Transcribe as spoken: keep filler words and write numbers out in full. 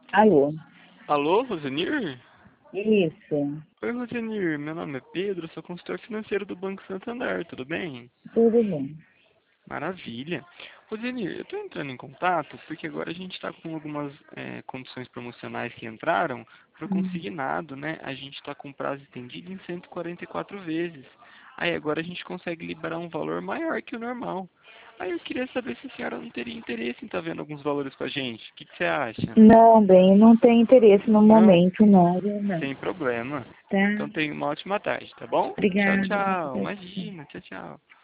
Alô? Alô, Rosenir? Isso, Oi, Rosenir. Meu nome é Pedro, sou consultor financeiro do Banco Santander, tudo bem? tudo bem. Maravilha. Rosenir, eu estou entrando em contato porque agora a gente está com algumas é, condições promocionais que entraram para o Hum. consignado, né? A gente está com prazo estendido em cento e quarenta e quatro vezes. Aí agora a gente consegue liberar um valor maior que o normal. Aí eu queria saber se a senhora não teria interesse em estar vendo alguns valores com a gente. O que, que você acha? Não, bem, não tem interesse no Não? momento, não, viu, não. Sem problema. Tá? Então tenha uma ótima tarde, tá bom? Tchau, Obrigada. tchau. Imagina, tchau, tchau.